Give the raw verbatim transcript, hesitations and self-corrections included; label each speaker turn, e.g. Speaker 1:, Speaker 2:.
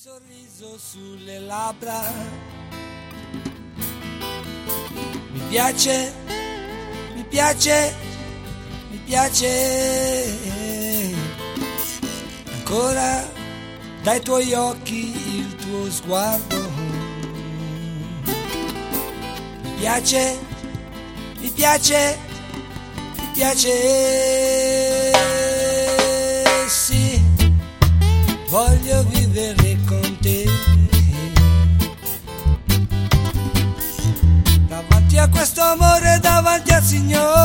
Speaker 1: sorriso sulle labbra, mi piace, mi piace, mi piace, ancora dai tuoi occhi il tuo sguardo, mi piace, mi piace, mi piace, sì, voglio vivere con te. Davanti a questo amore, davanti al Signore,